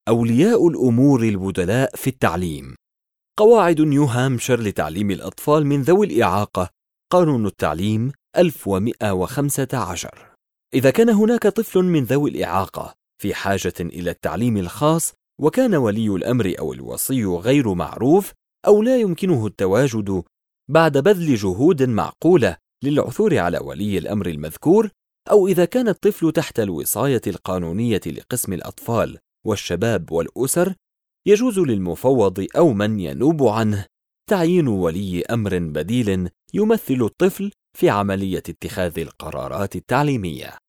أولياء الأمور البدلاء في التعليم. قواعد نيو هامشير لتعليم الأطفال من ذوي الإعاقة. قانون التعليم 1115. إذا كان هناك طفل من ذوي الإعاقة في حاجة إلى التعليم الخاص، وكان ولي الأمر أو الوصي غير معروف، أو لا يمكنه التواجد بعد بذل جهود معقولة للعثور على ولي الأمر المذكور، أو إذا كان الطفل تحت الوصاية القانونية لقسم الأطفال والشباب والأسر، يجوز للمفوض أو من ينوب عنه تعيين ولي أمر بديل يمثل الطفل في عملية اتخاذ القرارات التعليمية.